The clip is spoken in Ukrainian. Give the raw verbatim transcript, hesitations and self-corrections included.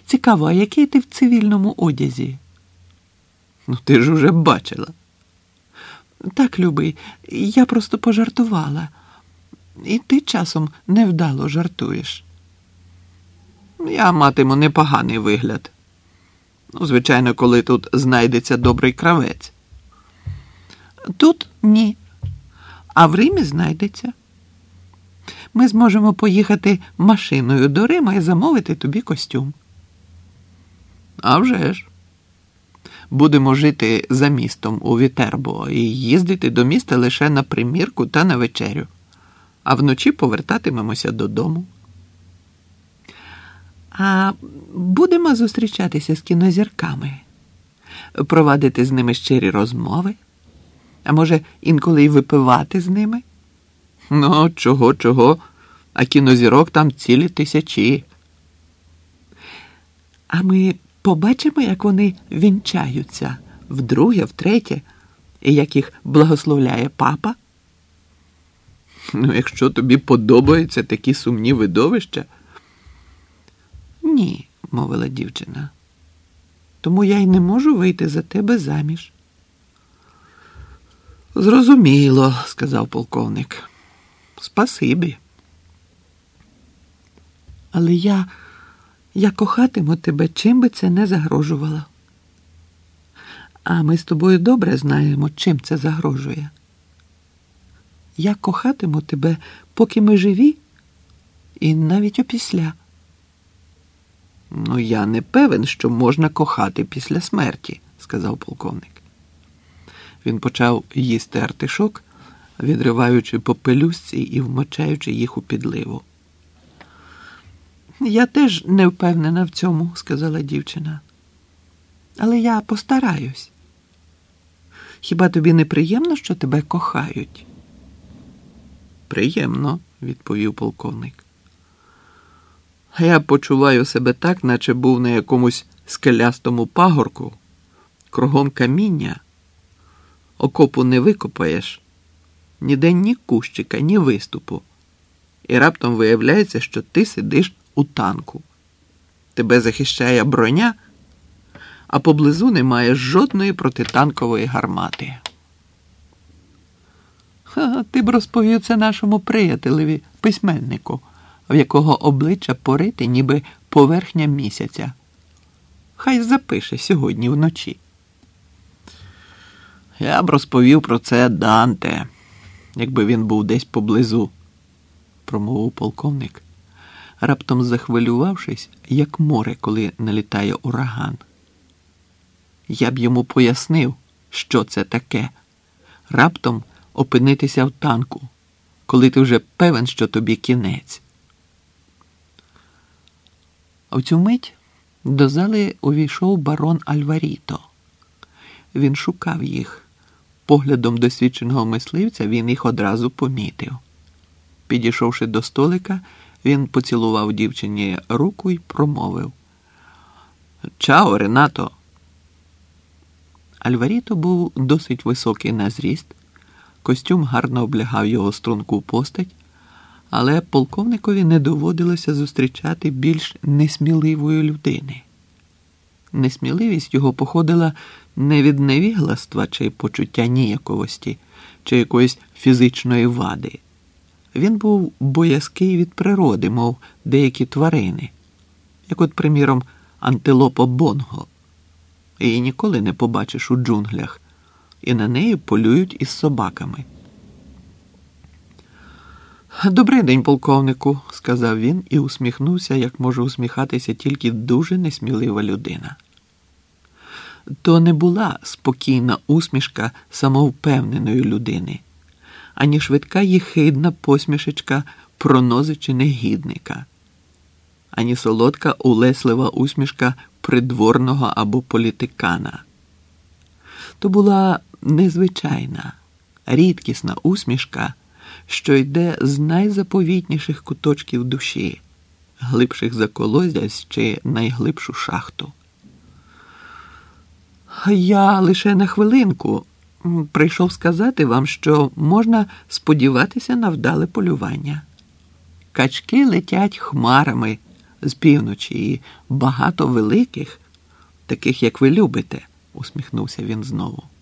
Цікаво, а який ти в цивільному одязі? Ну, ти ж уже бачила. Так, любий, я просто пожартувала. І ти часом невдало жартуєш. Я матиму непоганий вигляд. Ну, звичайно, коли тут знайдеться добрий кравець. Тут ні. А в Римі знайдеться. Ми зможемо поїхати машиною до Рима і замовити тобі костюм. А вже ж. Будемо жити за містом у Вітербо і їздити до міста лише на примірку та на вечерю. А вночі повертатимемося додому. А будемо зустрічатися з кінозірками, провадити з ними щирі розмови, а може інколи й випивати з ними? Ну, чого-чого, а кінозірок там цілі тисячі. А ми побачимо, як вони вінчаються вдруге, втретє, і як їх благословляє папа? Ну, якщо тобі подобаються такі сумні видовища. Ні, мовила дівчина. Тому я й не можу вийти за тебе заміж. Зрозуміло, сказав полковник. Спасибі. Але я, я кохатиму тебе, чим би це не загрожувало. А ми з тобою добре знаємо, чим це загрожує. Я кохатиму тебе, поки ми живі, і навіть опісля. Ну, я не певен, що можна кохати після смерті, сказав полковник. Він почав їсти артишок, відриваючи по пелюстці і вмочаючи їх у підливу. Я теж не впевнена в цьому, сказала дівчина. Але я постараюсь. Хіба тобі не приємно, що тебе кохають? Приємно, відповів полковник. Я почуваю себе так, наче був на якомусь скелястому пагорку, кругом каміння, окопу не викопаєш, ніде ні кущика, ні виступу. І раптом виявляється, що ти сидиш у танку. Тебе захищає броня, а поблизу немає жодної протитанкової гармати. Ха, ти б розповів це нашому приятелеві, письменнику, в якого обличчя порите, ніби поверхня місяця. Хай запише сьогодні вночі. Я б розповів про це Данте, якби він був десь поблизу, промовив полковник, раптом захвилювавшись, як море, коли налітає ураган. Я б йому пояснив, що це таке. Раптом опинитися в танку, коли ти вже певен, що тобі кінець. А в цю мить до зали увійшов барон Альваріто. Він шукав їх. Поглядом досвідченого мисливця він їх одразу помітив. Підійшовши до столика, він поцілував дівчині руку й промовив: «Чао, Ренато!» Альваріто був досить високий на зріст, костюм гарно облягав його струнку постать, але полковникові не доводилося зустрічати більш несміливої людини. Несміливість його походила не від невігластва чи почуття ніяковості, чи якоїсь фізичної вади. Він був боязкий від природи, мов деякі тварини, як от, приміром, антилопа Бонго. Її ніколи не побачиш у джунглях, і на неї полюють із собаками. «Добрий день, полковнику», – сказав він і усміхнувся, як може усміхатися тільки дуже несмілива людина. То не була спокійна усмішка самовпевненої людини, ані швидка єхидна посмішечка пронози чи негідника, ані солодка улеслива усмішка придворного або політикана. То була незвичайна, рідкісна усмішка, що йде з найзаповітніших куточків душі, глибших за колодязь чи найглибшу шахту. «Я лише на хвилинку прийшов сказати вам, що можна сподіватися на вдале полювання. Качки летять хмарами з півночі і багато великих, таких, як ви любите, усміхнувся він знову.